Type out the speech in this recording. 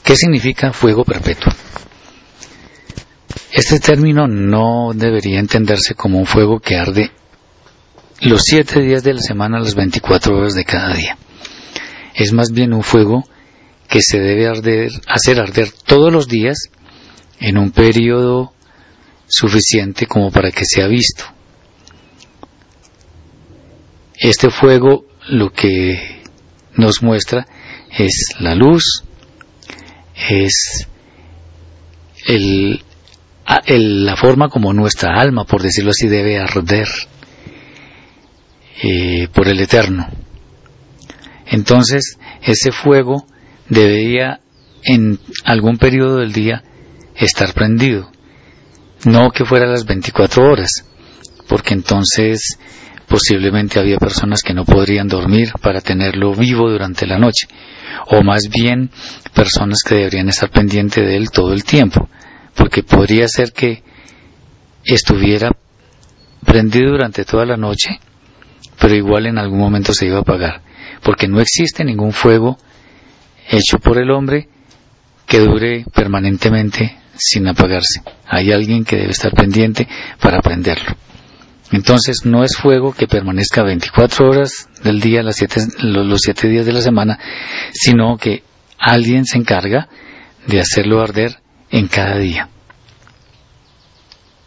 ¿Qué significa fuego perpetuo? Este término no debería entenderse como un fuego que arde los 7 días de la semana, las 24 horas de cada día. Es más bien un fuego que se debe hacer arder todos los días en un periodo suficiente como para que sea visto. Este fuego lo que nos muestra es la luz, es la forma como nuestra alma, por decirlo así, debe arder por el Eterno. Entonces, ese fuego debería en algún periodo del día estar prendido, no que fuera las 24 horas, porque entonces posiblemente había personas que no podrían dormir para tenerlo vivo durante la noche, o más bien personas que deberían estar pendientes de él todo el tiempo, porque podría ser que estuviera prendido durante toda la noche, pero igual en algún momento se iba a apagar, porque no existe ningún fuego hecho por el hombre que dure permanentemente sin apagarse. Hay alguien que debe estar pendiente para prenderlo. Entonces no es fuego que permanezca 24 horas del día, los 7 días de la semana, sino que alguien se encarga de hacerlo arder en cada día.